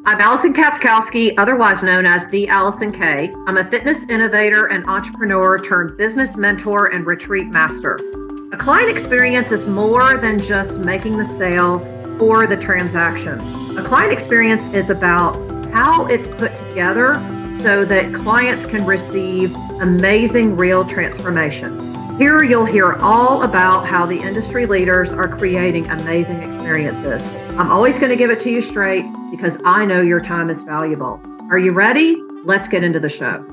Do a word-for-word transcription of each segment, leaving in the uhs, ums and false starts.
I'm Allison Katzkowski, otherwise known as the Allison K. I'm a fitness innovator and entrepreneur turned business mentor and retreat master. A client experience is more than just making the sale or the transaction. A client experience is about how it's put together so that clients can receive amazing real transformation. Here you'll hear all about how the industry leaders are creating amazing experiences. I'm always going to give it to you straight because I know your time is valuable. Are you ready? Let's get into the show.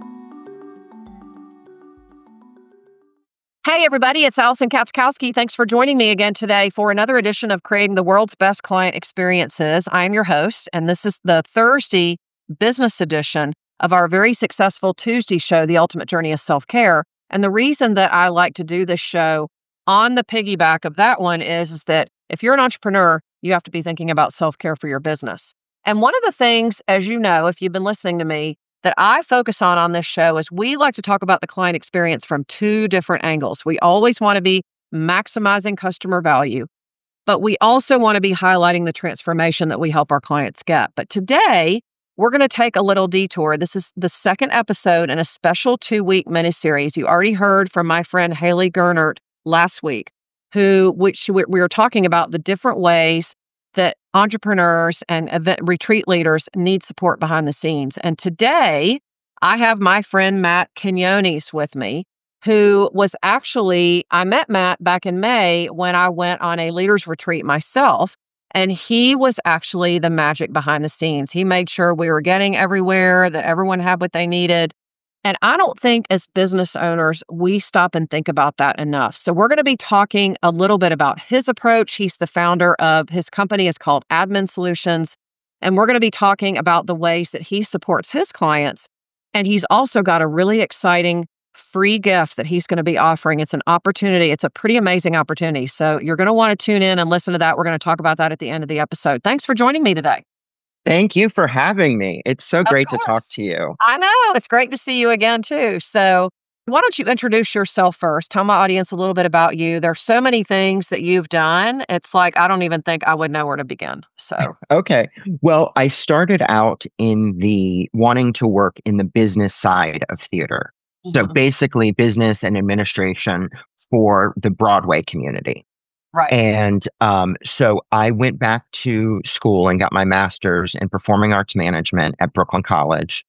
Hey, everybody, it's Allison Katzkowski. Thanks for joining me again today for another edition of Creating the World's Best Client Experiences. I'm your host, and this is the Thursday business edition of our very successful Tuesday show, The Ultimate Journey of Self-Care. And the reason that I like to do this show on the piggyback of that one is, is that if you're an entrepreneur, you have to be thinking about self-care for your business. And one of the things, as you know, if you've been listening to me, that I focus on on this show is we like to talk about the client experience from two different angles. We always want to be maximizing customer value, but we also want to be highlighting the transformation that we help our clients get. But today, we're going to take a little detour. This is the second episode in a special two-week miniseries. You already heard from my friend Haley Gernert last week, who which we were talking about the different ways that entrepreneurs and event retreat leaders need support behind the scenes. And today, I have my friend Matt Quinones with me, who was actually, I met Matt back in May when I went on a leaders retreat myself. And he was actually the magic behind the scenes. He made sure we were getting everywhere, that everyone had what they needed. And I don't think as business owners, we stop and think about that enough. So we're going to be talking a little bit about his approach. He's the founder of his company is called Admin Solutions. And we're going to be talking about the ways that he supports his clients. And he's also got a really exciting free gift that he's going to be offering. It's an opportunity. It's a pretty amazing opportunity. So you're going to want to tune in and listen to that. We're going to talk about that at the end of the episode. Thanks for joining me today. Thank you for having me. It's so Of great to talk course. to you. I know. It's great to see you again, too. So why don't you introduce yourself first? Tell my audience a little bit about you. There's so many things that you've done. It's like, I don't even think I would know where to begin. So, Okay. Well, I started out in the wanting to work in the business side of theater. So Mhm. basically business and administration for the Broadway community. Right. And um, so I went back to school and got my master's in performing arts management at Brooklyn College.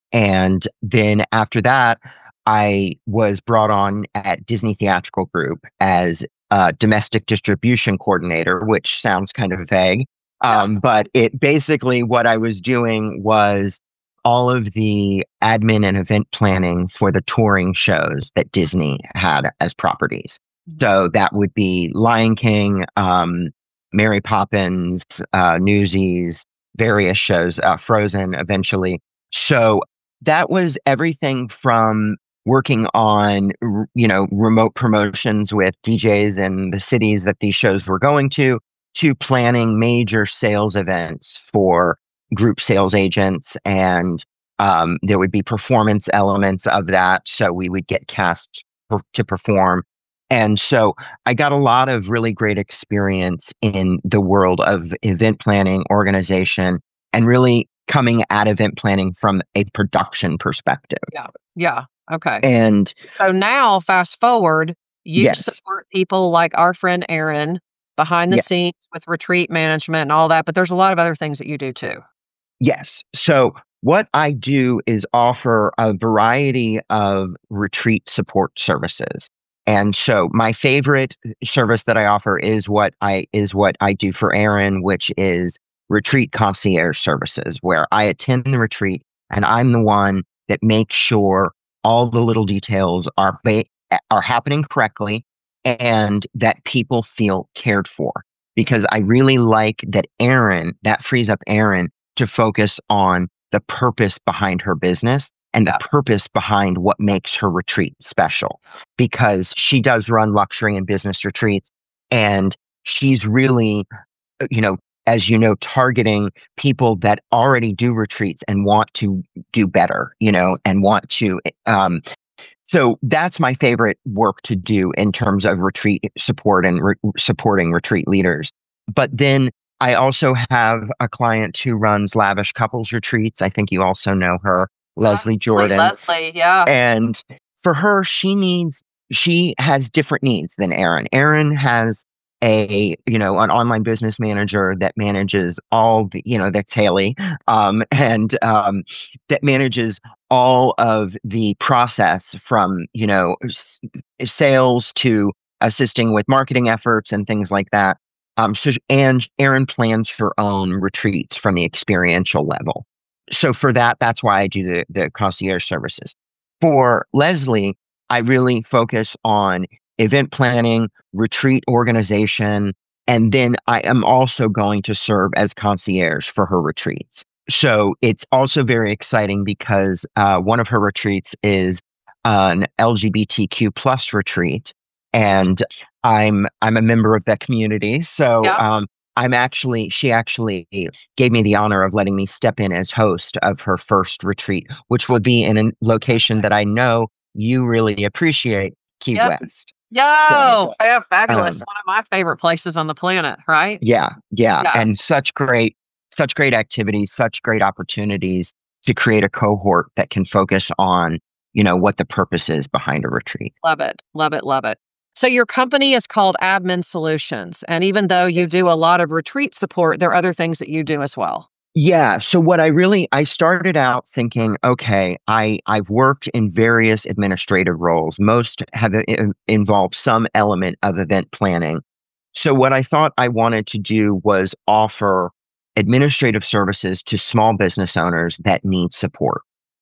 And then after that, I was brought on at Disney Theatrical Group as a domestic distribution coordinator, which sounds kind of vague. Yeah. Um, but it basically what I was doing was all of the admin and event planning for the touring shows that Disney had as properties. So that would be Lion King, um, Mary Poppins, uh, Newsies, various shows, uh, Frozen eventually. So that was everything from working on, r- you know, remote promotions with D Js in the cities that these shows were going to, to planning major sales events for group sales agents. And um, there would be performance elements of that. So we would get cast per- to perform. And so I got a lot of really great experience in the world of event planning, organization, and really coming at event planning from a production perspective. Yeah. Yeah. Okay. And So now, fast forward, you yes, support people like our friend Aaron behind the yes, scenes with retreat management and all that, but there's a lot of other things that you do too. yes. So what I do is offer a variety of retreat support services. And so my favorite service that I offer is what I is what I do for Aaron, which is retreat concierge services, where I attend the retreat and I'm the one that makes sure all the little details are ba- are happening correctly and that people feel cared for. Because I really like that Aaron, that frees up Aaron to focus on the purpose behind her business and the purpose behind what makes her retreat special, because she does run luxury and business retreats, and she's really, uh, you know, as you know, targeting people that already do retreats and want to do better, you know, and want to. Um, so that's my favorite work to do in terms of retreat support and re- supporting retreat leaders. But then I also have a client who runs Lavish Couples Retreats. I think you also know her, Leslie Jordan. Leslie, yeah. And for her, she needs, she has different needs than Erin. Erin has a, you know, an online business manager that manages all the, you know, that's Haley, um, and um, that manages all of the process from, you know, s- sales to assisting with marketing efforts and things like that. Um, so, and Erin plans her own retreats from the experiential level. So for that, that's why I do the, the concierge services. For Leslie, I really focus on event planning, retreat organization, and then I am also going to serve as concierge for her retreats. So it's also very exciting because uh, one of her retreats is an L G B T Q plus retreat, and I'm I'm a member of that community. So Yeah. um, I'm actually she actually gave me the honor of letting me step in as host of her first retreat, which will be in a location that I know you really appreciate, Key Yep. West. Yo, So, yeah, fabulous. um, One of my favorite places on the planet, right? yeah, yeah, Yeah. and such great, such great activities, such great opportunities to create a cohort that can focus on, you know, what the purpose is behind a retreat. Love it. Love it. Love it. So your company is called Admin Solutions. And even though you do a lot of retreat support, there are other things that you do as well. Yeah. So what I really I started out thinking, okay, I I've worked in various administrative roles. Most have i- involved some element of event planning. So what I thought I wanted to do was offer administrative services to small business owners that need support.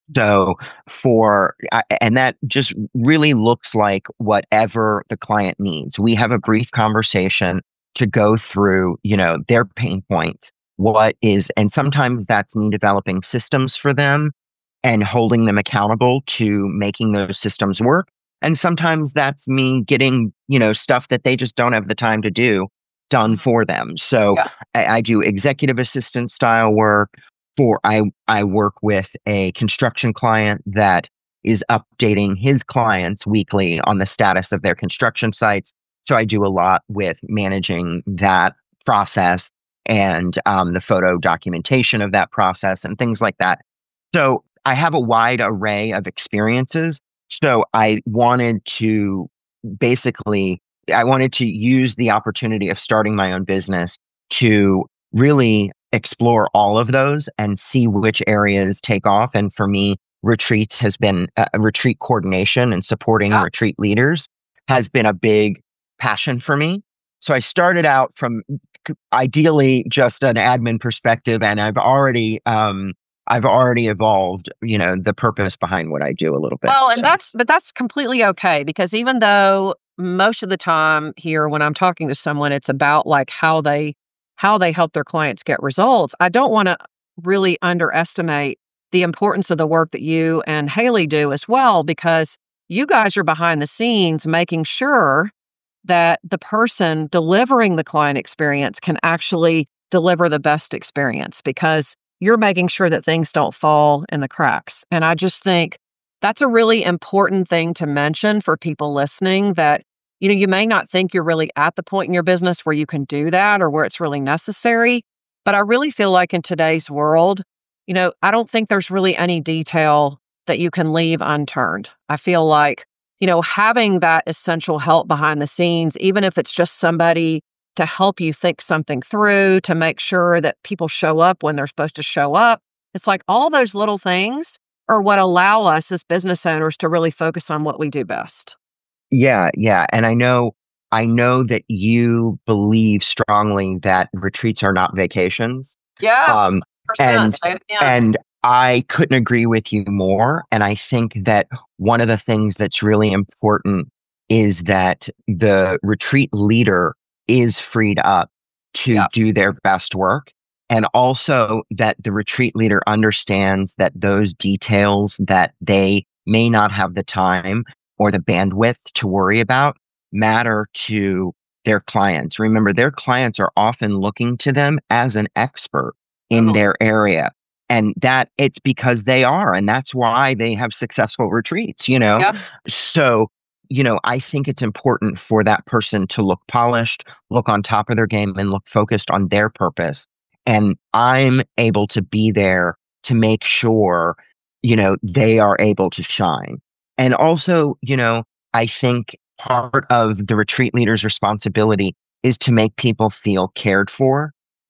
So for I- and that just really looks like whatever the client needs. We have a brief conversation to go through, you know, their pain points. What is, and sometimes that's me developing systems for them and holding them accountable to making those systems work. And sometimes that's me getting, you know, stuff that they just don't have the time to do done for them. So Yeah. I, I do executive assistant style work. For I I work with a construction client that is updating his clients weekly on the status of their construction sites. So I do a lot with managing that process and um, the photo documentation of that process and things like that. So I have a wide array of experiences. So I wanted to basically, I wanted to use the opportunity of starting my own business to really explore all of those and see which areas take off. And for me, retreats has been uh, retreat coordination and supporting Yeah. retreat leaders has been a big passion for me. So I started out from c- ideally just an admin perspective, and I've already um, I've already evolved, you know, the purpose behind what I do a little bit. Well, and So that's, but that's completely okay because even though most of the time here when I'm talking to someone, it's about like how they, how they help their clients get results. I don't want to really underestimate the importance of the work that you and Haley do as well, because you guys are behind the scenes making sure that the person delivering the client experience can actually deliver the best experience because you're making sure that things don't fall in the cracks. And I just think that's a really important thing to mention for people listening that, you know, you may not think you're really at the point in your business where you can do that or where it's really necessary. But I really feel like in today's world, you know, I don't think there's really any detail that you can leave unturned. I feel like, you know, having that essential help behind the scenes, even if it's just somebody to help you think something through, to make sure that people show up when they're supposed to show up. It's like all those little things are what allow us as business owners to really focus on what we do best. yeah, yeah, and I know I know that you believe strongly that retreats are not vacations. Yeah, Um, percent. and Say it again. and I couldn't agree with you more. And I think that one of the things that's really important is that the retreat leader is freed up to Yeah. do their best work. And also that the retreat leader understands that those details that they may not have the time or the bandwidth to worry about matter to their clients. Remember, their clients are often looking to them as an expert in Totally. their area. And that it's because they are, and that's why they have successful retreats, you know? Yep. So you know, I think it's important for that person to look polished, look on top of their game, and look focused on their purpose. And I'm able to be there to make sure, you know, they are able to shine. And also, you know, I think part of the retreat leader's responsibility is to make people feel cared for.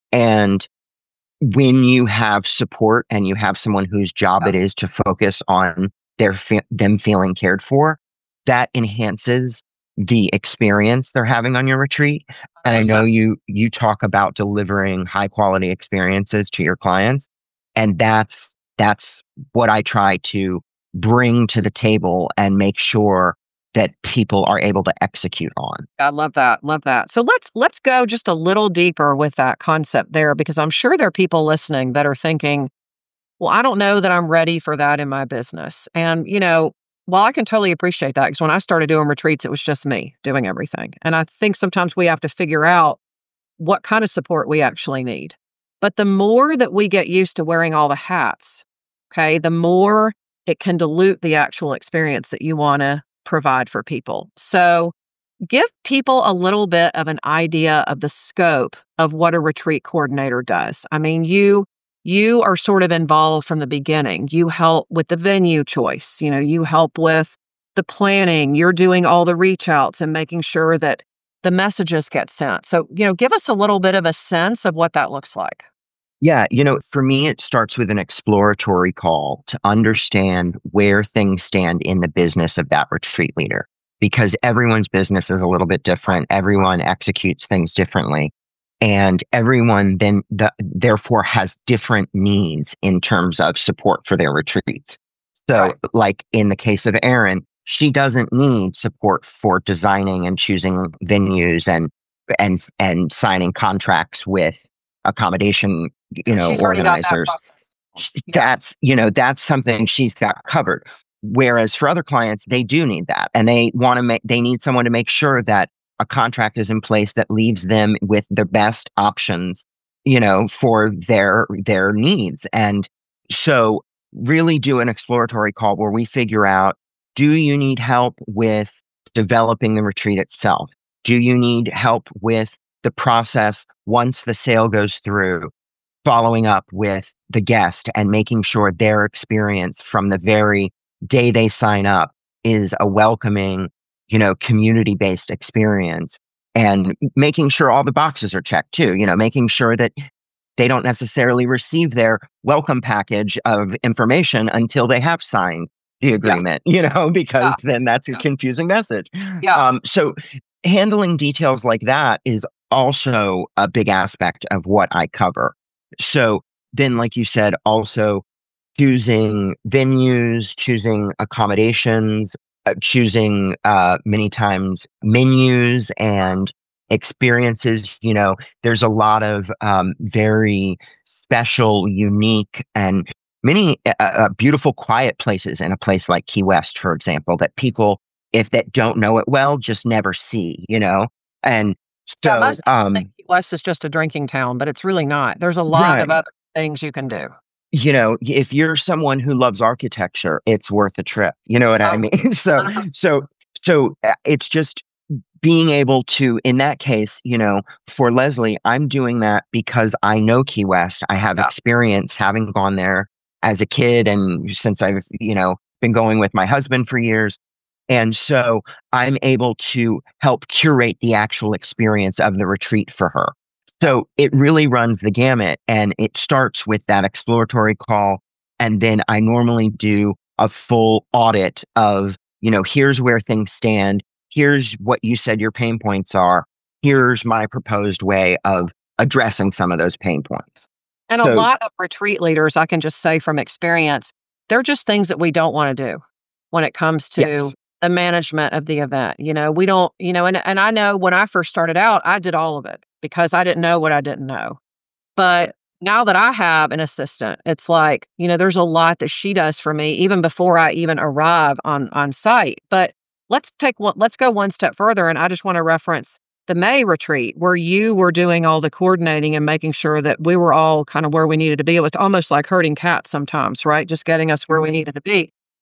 And when you have support and you have someone whose job it is to focus on their fe- them feeling cared for, that enhances the experience they're having on your retreat. And I know you you talk about delivering high quality experiences to your clients, and that's that's what I try to bring to the table and make sure that people are able to execute on. I love that. Love that. So let's let's go just a little deeper with that concept there, because I'm sure there are people listening that are thinking, well, I don't know that I'm ready for that in my business. And, you know, while I can totally appreciate that, because when I started doing retreats, it was just me doing everything. And I think sometimes we have to figure out what kind of support we actually need. But the more that we get used to wearing all the hats, okay, the more it can dilute the actual experience that you want to provide for people. So give people a little bit of an idea of the scope of what a retreat coordinator does. I mean, you you are sort of involved from the beginning. You help with the venue choice. You know, you help with the planning. You're doing all the reach outs and making sure that the messages get sent. So, you know, give us a little bit of a sense of what that looks like. Yeah, you know, for me, it starts with an exploratory call to understand where things stand in the business of that retreat leader, because everyone's business is a little bit different. Everyone executes things differently, and everyone then the, therefore has different needs in terms of support for their retreats. So, Right. like in the case of Erin, she doesn't need support for designing and choosing venues and and and signing contracts with accommodation, you know, She's already got that organizers. process. Yeah. That's, you know, that's something she's got covered. Whereas for other clients, they do need that. And they want to make, they need someone to make sure that a contract is in place that leaves them with the best options, you know, for their, their needs. And so really do an exploratory call where we figure out, do you need help with developing the retreat itself? Do you need help with the process once the sale goes through, following up with the guest and making sure their experience from the very day they sign up is a welcoming, you know, community-based experience, and making sure all the boxes are checked too, you know, making sure that they don't necessarily receive their welcome package of information until they have signed the agreement, yeah. you know, because yeah. then that's a yeah. confusing message. Yeah. Um, so handling details like that is also a big aspect of what I cover. So then, like you said, also choosing venues, choosing accommodations, uh, choosing uh, many times menus and experiences. You know, there's a lot of um, very special, unique, and many uh, uh, beautiful, quiet places in a place like Key West, for example, that people, if that don't know it well, just never see, you know? And so, yeah, most people um, think Key West is just a drinking town, but it's really not. There's a lot right. of other things you can do. You know, if you're someone who loves architecture, it's worth a trip. You know what I Oh, mean? So, one hundred percent. so, so uh, it's just being able to, in that case, you know, for Leslie, I'm doing that because I know Key West. I have Yeah. experience having gone there as a kid, and since I've, you know, been going with my husband for years. And so I'm able to help curate the actual experience of the retreat for her. So it really runs the gamut, and it starts with that exploratory call. And then I normally do a full audit of, you know, here's where things stand. Here's what you said your pain points are. Here's my proposed way of addressing some of those pain points. And So, a lot of retreat leaders, I can just say from experience, they're just things that we don't want to do when it comes to yes. the management of the event. You know, we don't, you know, and, and I know when I first started out, I did all of it because I didn't know what I didn't know. But now that I have an assistant, it's like, you know, there's a lot that she does for me even before I even arrive on on site. But let's take one, let's go one step further. And I just want to reference the May retreat where you were doing all the coordinating and making sure that we were all kind of where we needed to be. It was almost like herding cats sometimes, right? Just getting us where we needed to be.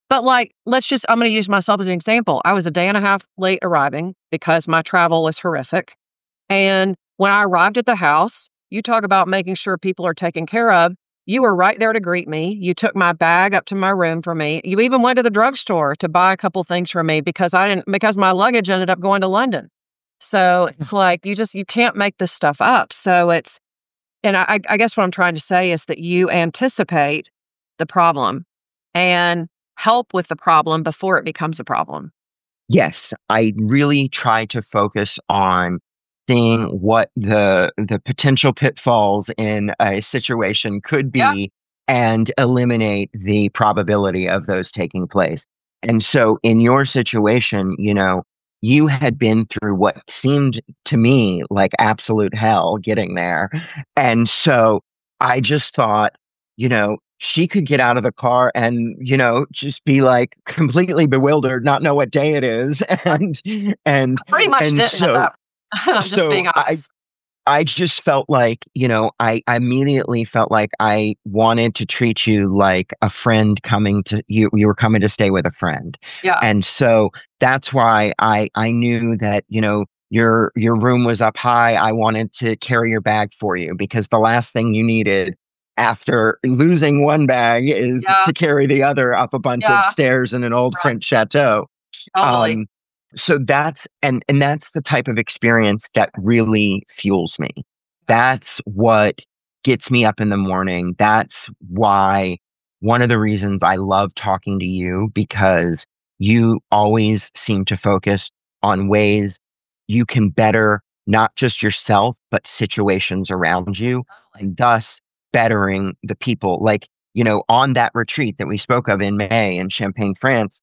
But like, let's just, I'm going to use myself as an example. I was a day and a half late arriving because my travel was horrific. And when I arrived at the house, you talk about making sure people are taken care of. You were right there to greet me. You took my bag up to my room for me. You even went to the drugstore to buy a couple things for me because I didn't, because my luggage ended up going to London. So it's like, you just, you can't make this stuff up. So it's, and I, I guess what I'm trying to say is that you anticipate the problem and help with the problem before it becomes a problem. Yes, I really try to focus on seeing what the the potential pitfalls in a situation could be Yeah. and eliminate the probability of those taking place. And so in your situation, you know, you had been through what seemed to me like absolute hell getting there. And so I just thought, you know, she could get out of the car and, you know, just be like completely bewildered, not know what day it is. And, and, Pretty much and didn't so, end up. I'm just so being I, honest. I just felt like, you know, I, I immediately felt like I wanted to treat you like a friend coming to you. You were coming to stay with a friend. Yeah. And so that's why I, I knew that, you know, your, your room was up high. I wanted to carry your bag for you because the last thing you needed after losing one bag is Yeah. to carry the other up a bunch Yeah. of stairs in an old Right. French chateau. Totally. Um, so that's and and that's the type of experience that really fuels me. That's what gets me up in the morning. That's why one of the reasons I love talking to you, because you always seem to focus on ways you can better not just yourself, but situations around you, and thus bettering the people. Like, you know, on that retreat that we spoke of in May in Champagne, France,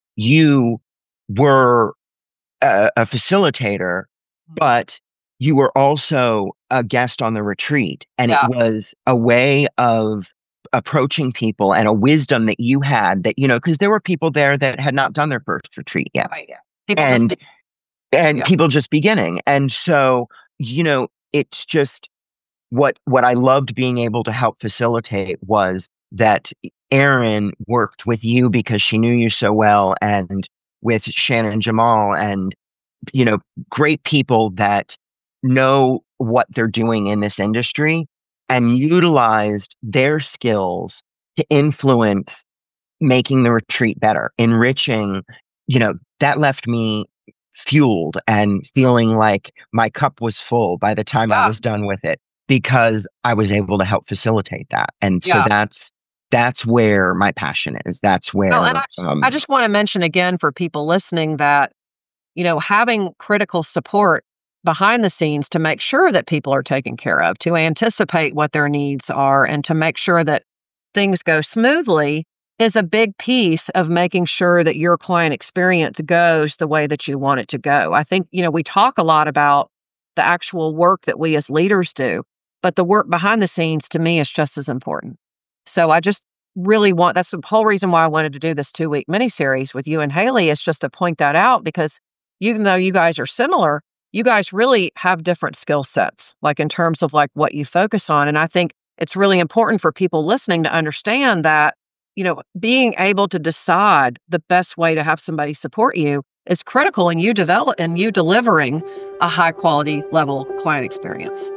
you were a, a facilitator, but you were also a guest on the retreat. And Yeah. it was a way of approaching people and a wisdom that you had that, you know, because there were people there that had not done their first retreat yet. Right. Yeah. People And just, and Yeah. people just beginning. And so, you know, it's just what what I loved being able to help facilitate was that Erin worked with you because she knew you so well, and with Shannon Jamal and, you know, great people that know what they're doing in this industry and utilized their skills to influence making the retreat better, enriching, you know, that left me fueled and feeling like my cup was full by the time I Yeah. was done with it because I was able to help facilitate that. And so Yeah. that's that's where my passion is. That's where Well, and I just, um, I just want to mention again for people listening that, you know, having critical support behind the scenes to make sure that people are taken care of, to anticipate what their needs are, and to make sure that things go smoothly is a big piece of making sure that your client experience goes the way that you want it to go. I think, you know, we talk a lot about the actual work that we as leaders do, but the work behind the scenes to me is just as important. So I just really want, that's the whole reason why I wanted to do this two week miniseries with you and Haley, is just to point that out, because even though you guys are similar, you guys really have different skill sets, like in terms of like what you focus on. And I think it's really important for people listening to understand that, you know, being able to decide the best way to have somebody support you is critical in you develop in you delivering a high quality level client experience.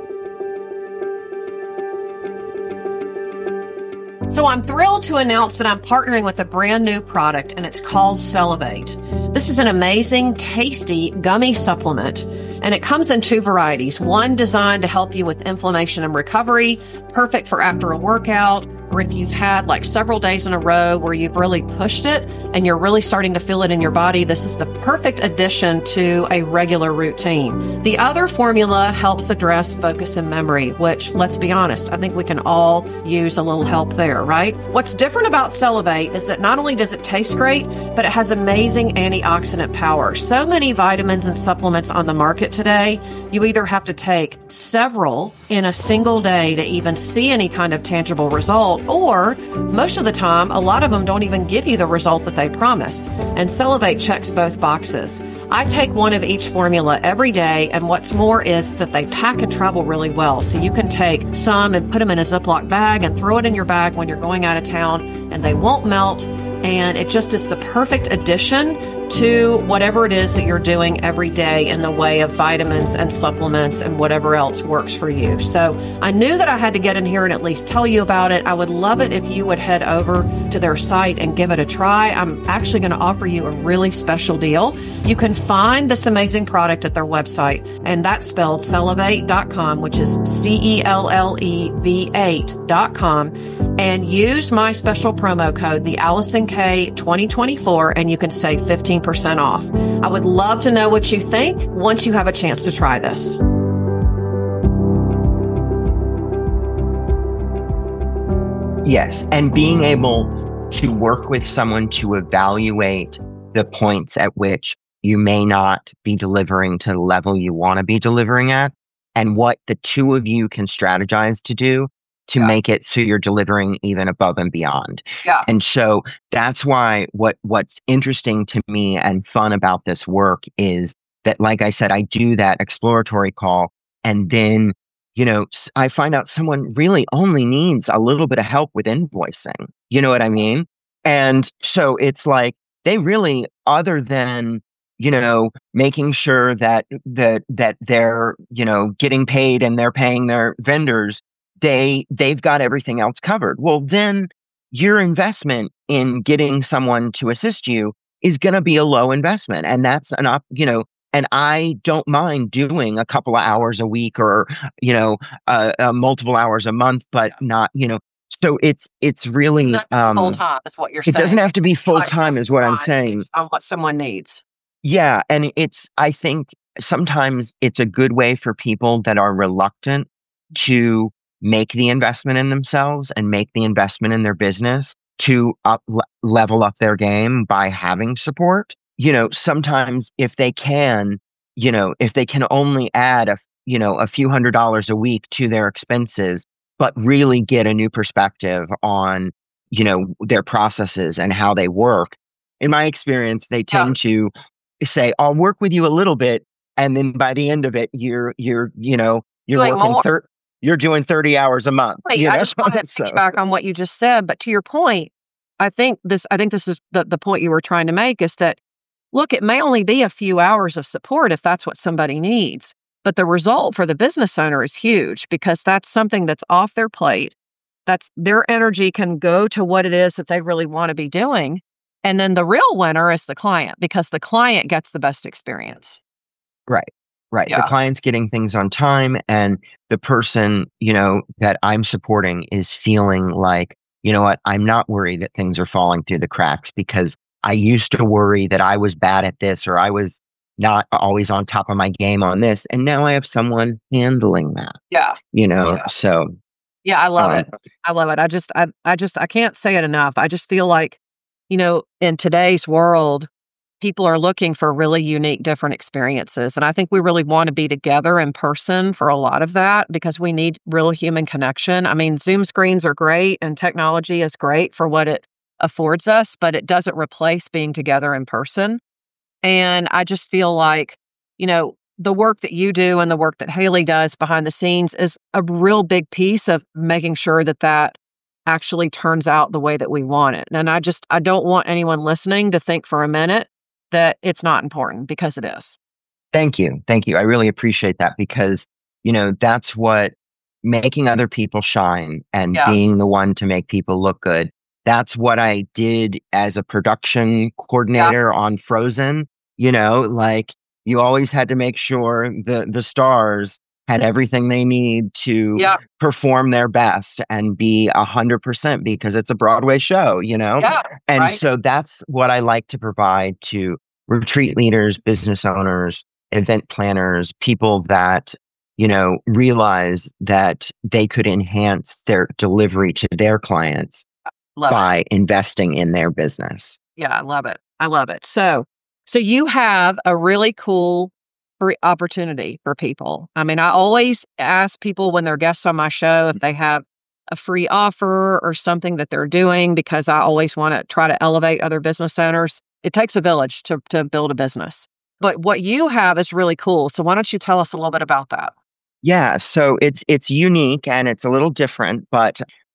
So I'm thrilled to announce that I'm partnering with a brand new product, and it's called Cellivate. This is an amazing, tasty gummy supplement, and it comes in two varieties. One designed to help you with inflammation and recovery, perfect for after a workout, or if you've had like several days in a row where you've really pushed it and you're really starting to feel it in your body. This is the perfect addition to a regular routine. The other formula helps address focus and memory, which, let's be honest, I think we can all use a little help there, right? What's different about Cellivate is that not only does it taste great, but it has amazing antioxidant power. So many vitamins and supplements on the market today, you either have to take several in a single day to even see any kind of tangible result, or most of the time, a lot of them don't even give you the result that they promise. And Cellivate checks both boxes. I take one of each formula every day, and what's more is that they pack and travel really well. So you can take some and put them in a Ziploc bag and throw it in your bag when you're going out of town, and they won't melt. And it just is the perfect addition to whatever it is that you're doing every day in the way of vitamins and supplements and whatever else works for you. So I knew that I had to get in here and at least tell you about it. I would love it if you would head over to their site and give it a try. I'm actually going to offer you a really special deal. You can find this amazing product at their website, and that's spelled cellevate dot com, which is C E L L E V eight dot com. And use my special promo code, the Allison K twenty twenty-four, and you can save fifteen percent off. I would love to know what you think once you have a chance to try this. Yes, and being able to work with someone to evaluate the points at which you may not be delivering to the level you want to be delivering at, and what the two of you can strategize to do to yeah. make it so you're delivering even above and beyond. Yeah. And so that's why what what's interesting to me and fun about this work is that, like I said, I do that exploratory call, and then, you know, I find out someone really only needs a little bit of help with invoicing. You know what I mean? And so it's like they really, other than, you know, making sure that that that they're, you know, getting paid and they're paying their vendors, they they've got everything else covered. Well, then your investment in getting someone to assist you is going to be a low investment, and that's an op, you know. And I don't mind doing a couple of hours a week, or, you know, uh, uh, multiple hours a month, but not, you know. So it's it's really um, full time is what you're it saying. doesn't have to be full Like, time, is what I'm saying. based on what someone needs. Yeah, and it's I think sometimes it's a good way for people that are reluctant to make the investment in themselves and make the investment in their business to up le- level up their game by having support. You know, sometimes if they can, you know, if they can only add a, you know, a few hundred dollars a week to their expenses, but really get a new perspective on, you know, their processes and how they work. In my experience, they tend yeah. to say, I'll work with you a little bit. And then by the end of it, you're, you're, you know, you're like working thirty. You're doing thirty hours a month. Wait, you know? I just want to so. piggyback on what you just said, but to your point, I think this, I think this is the, the point you were trying to make, is that, look, it may only be a few hours of support if that's what somebody needs, but the result for the business owner is huge, because that's something that's off their plate. That's their energy can go to what it is that they really want to be doing. And then the real winner is the client, because the client gets the best experience. Right. Right. Yeah. The client's getting things on time, and the person, you know, that I'm supporting is feeling like, you know what, I'm not worried that things are falling through the cracks, because I used to worry that I was bad at this, or I was not always on top of my game on this. And now I have someone handling that. Yeah. You know, yeah. so. Yeah, I love um, it. I love it. I just, I, I just, I can't say it enough. I just feel like, you know, in today's world, people are looking for really unique, different experiences. And I think we really want to be together in person for a lot of that, because we need real human connection. I mean, Zoom screens are great and technology is great for what it affords us, but it doesn't replace being together in person. And I just feel like, you know, the work that you do and the work that Haley does behind the scenes is a real big piece of making sure that that actually turns out the way that we want it. And I just, I don't want anyone listening to think for a minute that it's not important, because it is. Thank you. Thank you. I really appreciate that, because, you know, that's what making other people shine and Yeah. being the one to make people look good. That's what I did as a production coordinator yeah. on Frozen. You know, like, you always had to make sure the, the stars had everything they need to yeah. perform their best and be a hundred percent, because it's a Broadway show, you know? Yeah, and right. so that's what I like to provide to retreat leaders, business owners, event planners, people that, you know, realize that they could enhance their delivery to their clients love by it. investing in their business. Yeah, I love it. I love it. So, so you have a really cool free opportunity for people. I mean, I always ask people when they're guests on my show if they have a free offer or something that they're doing, because I always want to try to elevate other business owners. It takes a village to, to build a business. But what you have is really cool. So why don't you tell us a little bit about that? Yeah, so it's it's unique and it's a little different, but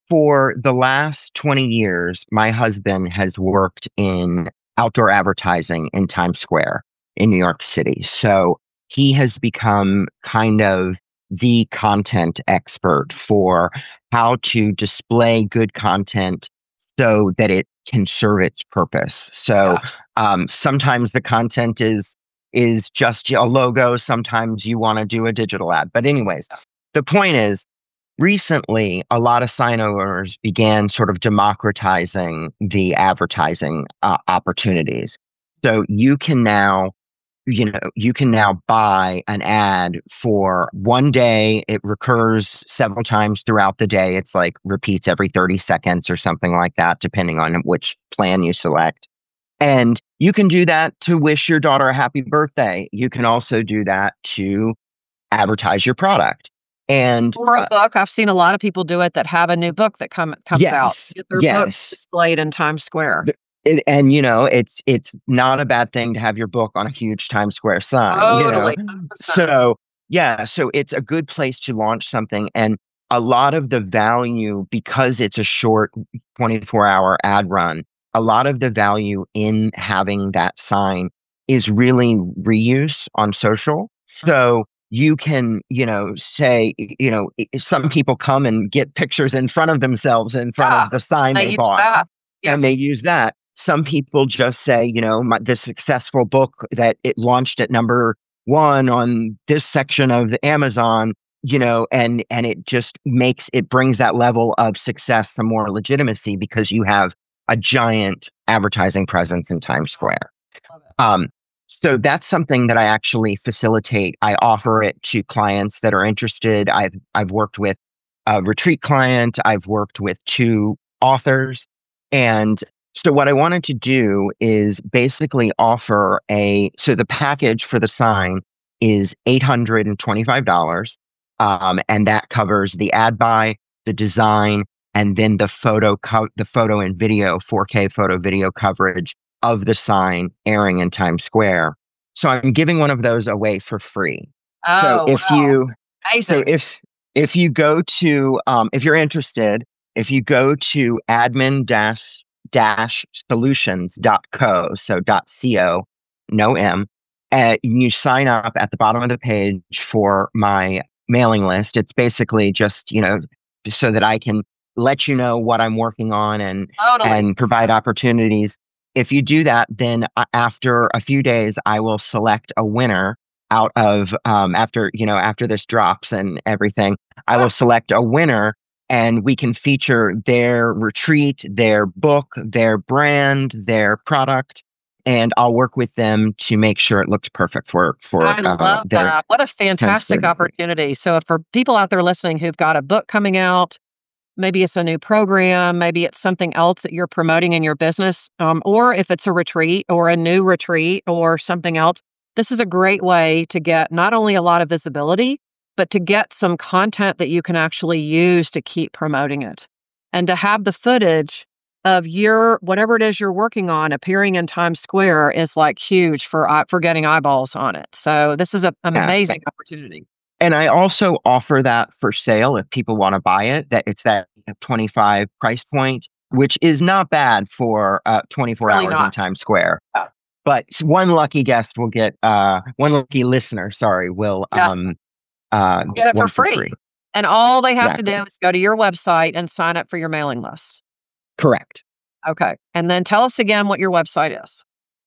for the last twenty years, my husband has worked in outdoor advertising in Times Square in New York City. So he has become kind of the content expert for how to display good content so that it can serve its purpose. So Yeah. um, sometimes the content is is just a logo. Sometimes you want to do a digital ad. But anyways, the point is, recently, a lot of sign owners began sort of democratizing the advertising uh, opportunities. So you can now, you know, you can now buy an ad for one day. It recurs several times throughout the day. It's like repeats every thirty seconds or something like that, depending on which plan you select. And you can do that to wish your daughter a happy birthday. You can also do that to advertise your product. And Or a uh, book. I've seen a lot of people do it that have a new book that come comes out. yes, Get their book yes. displayed in Times Square. Th- And, and you know, it's it's not a bad thing to have your book on a huge Times Square sign, you know. Totally. one hundred percent. So, yeah, so it's a good place to launch something. And a lot of the value, because it's a short twenty-four hour ad run, a lot of the value in having that sign is really reuse on social. So you can, you know, say, y- you know, i- some people come and get pictures in front of themselves in front Yeah. of the sign They they use bought, that. Yeah. and they use that. Some people just say, you know, my, the successful book that it launched at number one on this section of the Amazon, you know, and and it just makes it brings that level of success some more legitimacy because you have a giant advertising presence in Times Square. Love it. Um, so that's something that I actually facilitate. I offer it to clients that are interested. I've I've worked with a retreat client. I've worked with two authors. And so what I wanted to do is basically offer a so the package for the sign is eight hundred twenty-five dollars. Um, and that covers the ad buy, the design, and then the photo co- the photo and video, four K photo video coverage of the sign airing in Times Square. So I'm giving one of those away for free. So Oh, if wow. you so Amazing. if if you go to um, if you're interested, if you go to admin dash dash solutions dot co, so dot co, no M, uh, you sign up at the bottom of the page for my mailing list. It's basically just, you know, so that I can let you know what I'm working on and Totally. and provide opportunities. If you do that, then uh, after a few days, I will select a winner out of um, after you know after this drops and everything. I will select a winner, and we can feature their retreat, their book, their brand, their product, and I'll work with them to make sure it looks perfect for for I uh, love their that. What a Times fantastic Square. opportunity. So, if for people out there listening who've got a book coming out, maybe it's a new program, maybe it's something else that you're promoting in your business, um, or if it's a retreat or a new retreat or something else, this is a great way to get not only a lot of visibility, but to get some content that you can actually use to keep promoting it and to have the footage of your whatever it is you're working on appearing in Times Square is like huge for eye- for getting eyeballs on it. So this is an Yeah. amazing opportunity. And I also offer that for sale if people want to buy it. That it's that twenty-five price point, which is not bad for uh, twenty-four Really hours in not. Times Square. Yeah. But s- one lucky guest will get uh, one lucky listener. Sorry, will Yeah. um uh Get it for one for free. free. And all they have to Exactly. do is go to your website and sign up for your mailing list. Correct. Okay. And then tell us again what your website is.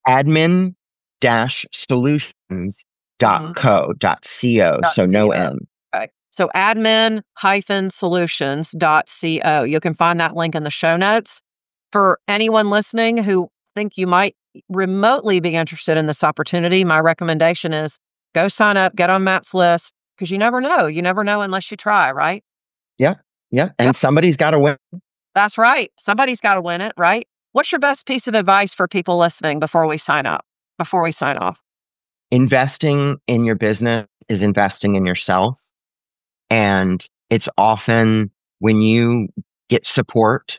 Admin dash solutions dot co dot co. Dot So no co. M. Okay. So admin hyphen solutions dot co. You can find that link in the show notes. For anyone listening who think you might remotely be interested in this opportunity, my recommendation is go sign up, get on Matt's list, because you never know. You never know unless you try, right? Yeah. Yeah. And Yep. somebody's got to win. That's right. Somebody's got to win it, right? What's your best piece of advice for people listening before we sign up, before we sign off? Investing in your business is investing in yourself. And it's often when you get support,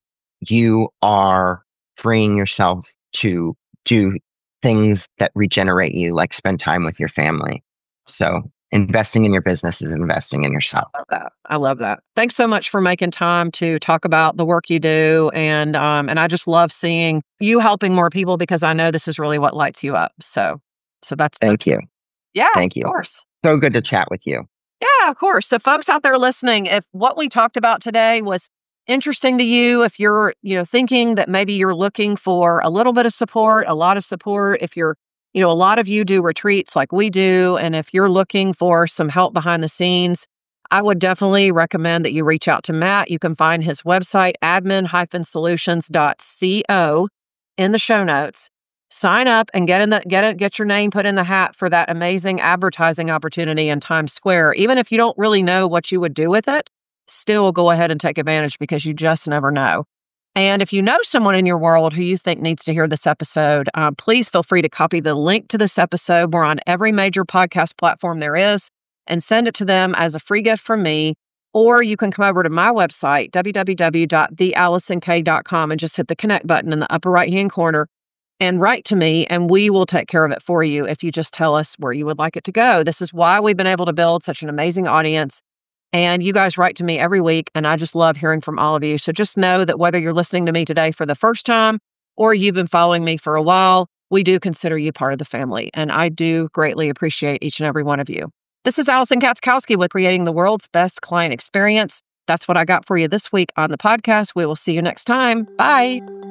you are freeing yourself to do things that regenerate you, like spend time with your family. So investing in your business is investing in yourself. I love that. I love that. Thanks so much for making time to talk about the work you do. And um, and I just love seeing you helping more people because I know this is really what lights you up. So so that's Thank that's, you. Yeah, Thank you. Of course. So good to chat with you. Yeah, of course. So folks out there listening, if what we talked about today was interesting to you, if you're, you know, thinking that maybe you're looking for a little bit of support, a lot of support, if you're, you know, a lot of you do retreats like we do, and if you're looking for some help behind the scenes, I would definitely recommend that you reach out to Matt. You can find his website, admin dash solutions dot co, in the show notes. Sign up and get in the get it, get your name put in the hat for that amazing advertising opportunity in Times Square. Even if you don't really know what you would do with it, still go ahead and take advantage because you just never know. And if you know someone in your world who you think needs to hear this episode, uh, please feel free to copy the link to this episode. We're on every major podcast platform there is, and send it to them as a free gift from me. Or you can come over to my website, w w w dot the allison k dot com, and just hit the connect button in the upper right-hand corner and write to me, and we will take care of it for you if you just tell us where you would like it to go. This is why we've been able to build such an amazing audience. And you guys write to me every week, and I just love hearing from all of you. So just know that whether you're listening to me today for the first time or you've been following me for a while, we do consider you part of the family. And I do greatly appreciate each and every one of you. This is Allison Katzkowski with Creating the World's Best Client Experience. That's what I got for you this week on the podcast. We will see you next time. Bye.